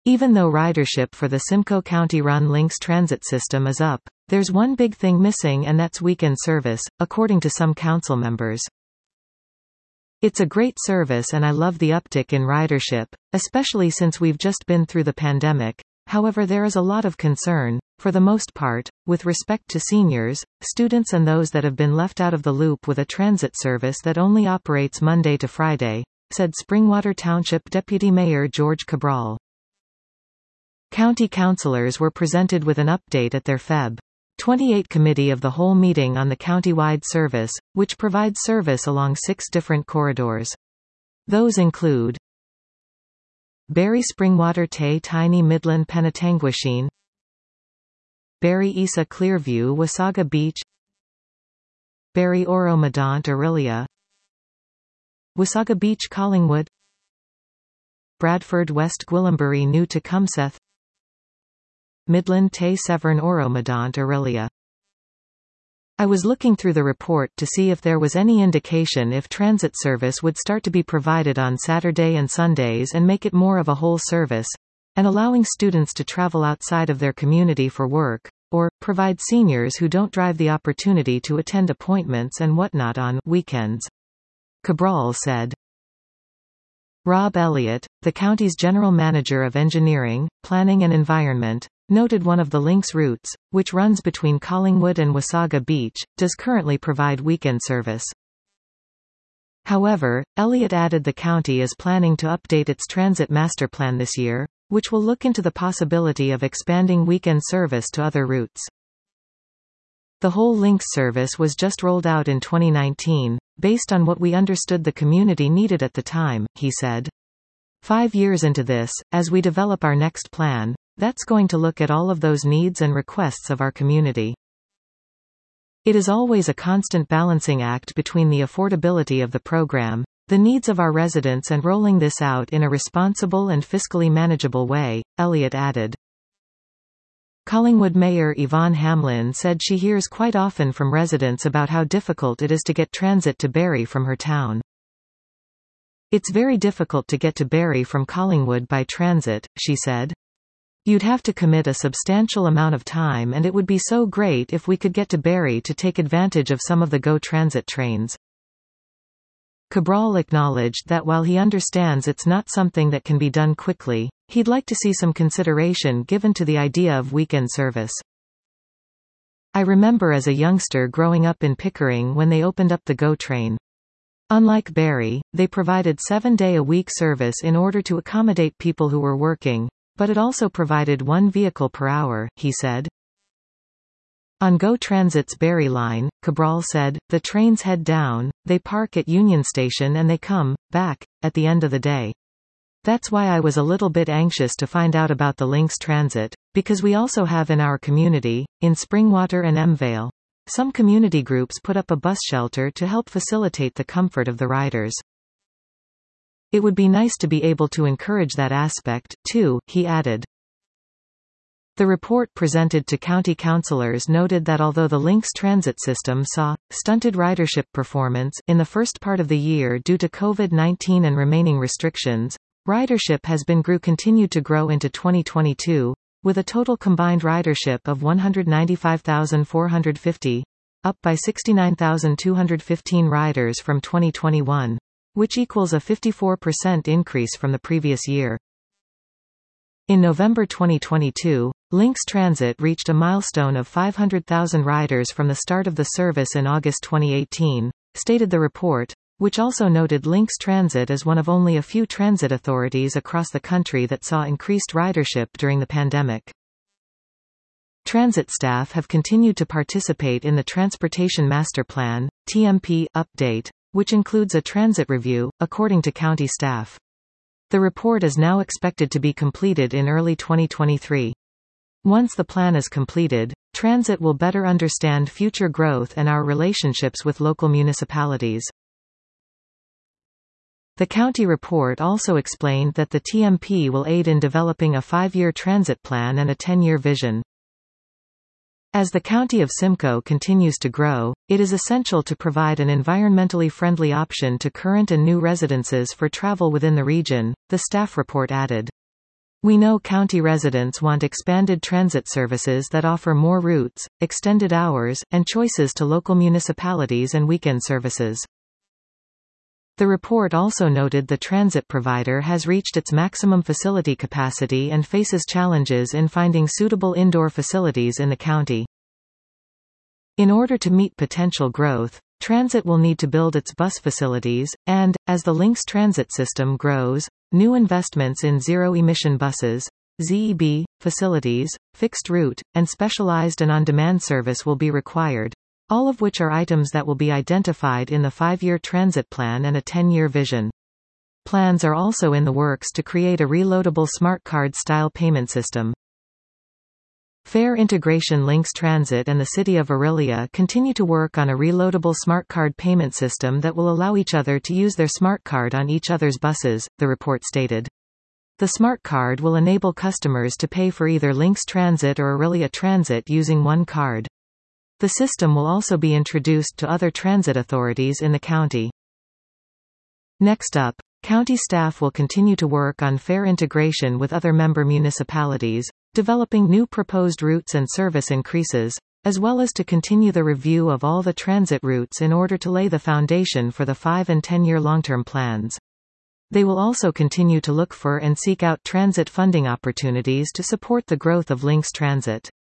Even though ridership for the Simcoe County-run Lynx transit system is up, there's one big thing missing, and that's weekend service, according to some council members. It's a great service and I love the uptick in ridership, especially since we've just been through the pandemic. However, there is a lot of concern, for the most part, with respect to seniors, students and those that have been left out of the loop with a transit service that only operates Monday to Friday, said Springwater Township Deputy Mayor George Cabral. County councilors were presented with an update at their Feb. 28 Committee of the Whole meeting on the county-wide service, which provides service along 6 different corridors. Those include Barrie Springwater Tay Tiny Midland Penetanguishene, Barrie Isa Clearview Wasaga Beach, Barrie Oro Medant Orillia, Wasaga Beach Collingwood, Bradford West Gwillimbury New Tecumseth, Midland Tay Severn Oro Medant Orillia. I was looking through the report to see if there was any indication if transit service would start to be provided on Saturday and Sundays and make it more of a whole service, and allowing students to travel outside of their community for work, or provide seniors who don't drive the opportunity to attend appointments and whatnot on weekends. Cabral said. Rob Elliott, the county's general manager of engineering, planning and environment, noted one of the Lynx routes, which runs between Collingwood and Wasaga Beach, does currently provide weekend service. However, Elliott added the county is planning to update its transit master plan this year, which will look into the possibility of expanding weekend service to other routes. The whole Lynx service was just rolled out in 2019, based on what we understood the community needed at the time, he said. 5 years into this, as we develop our next plan, that's going to look at all of those needs and requests of our community. It is always a constant balancing act between the affordability of the program, the needs of our residents, and rolling this out in a responsible and fiscally manageable way, Elliott added. Collingwood Mayor Yvonne Hamlin said she hears quite often from residents about how difficult it is to get transit to Barrie from her town. It's very difficult to get to Barrie from Collingwood by transit, she said. You'd have to commit a substantial amount of time, and it would be so great if we could get to Barrie to take advantage of some of the GO Transit trains. Cabral acknowledged that while he understands it's not something that can be done quickly, he'd like to see some consideration given to the idea of weekend service. I remember as a youngster growing up in Pickering when they opened up the GO train. Unlike Barrie, they provided 7-day-a-week service in order to accommodate people who were working, but it also provided 1 vehicle per hour, he said. On GO Transit's Barrie line, Cabral said, the trains head down, they park at Union Station and they come back at the end of the day. That's why I was a little bit anxious to find out about the Lynx Transit, because we also have in our community, in Springwater and Mvale, some community groups put up a bus shelter to help facilitate the comfort of the riders. It would be nice to be able to encourage that aspect, too, he added. The report presented to county councilors noted that although the Lynx transit system saw stunted ridership performance in the first part of the year due to COVID-19 and remaining restrictions, ridership has been continued to grow into 2022, with a total combined ridership of 195,450, up by 69,215 riders from 2021, which equals a 54% increase from the previous year. In November 2022, Lynx Transit reached a milestone of 500,000 riders from the start of the service in August 2018, stated the report, which also noted Lynx Transit as one of only a few transit authorities across the country that saw increased ridership during the pandemic. Transit staff have continued to participate in the Transportation Master Plan, TMP, update, which includes a transit review, according to county staff. The report is now expected to be completed in early 2023. Once the plan is completed, transit will better understand future growth and our relationships with local municipalities. The county report also explained that the TMP will aid in developing a 5-year transit plan and a 10-year vision. As the county of Simcoe continues to grow, it is essential to provide an environmentally friendly option to current and new residences for travel within the region, the staff report added. We know county residents want expanded transit services that offer more routes, extended hours, and choices to local municipalities and weekend services. The report also noted the transit provider has reached its maximum facility capacity and faces challenges in finding suitable indoor facilities in the county. In order to meet potential growth, transit will need to build its bus facilities, and, as the LYNX transit system grows, new investments in zero-emission buses, ZEB, facilities, fixed route, and specialized and on-demand service will be required, all of which are items that will be identified in the 5-year transit plan and a 10-year vision. Plans are also in the works to create a reloadable smart card-style payment system. Fare integration LYNX Transit and the City of Orillia continue to work on a reloadable smart card payment system that will allow each other to use their smart card on each other's buses, the report stated. The smart card will enable customers to pay for either LYNX Transit or Orillia Transit using one card. The system will also be introduced to other transit authorities in the county. Next up, county staff will continue to work on fare integration with other member municipalities, developing new proposed routes and service increases, as well as to continue the review of all the transit routes in order to lay the foundation for the 5- and 10-year long-term plans. They will also continue to look for and seek out transit funding opportunities to support the growth of LYNX Transit.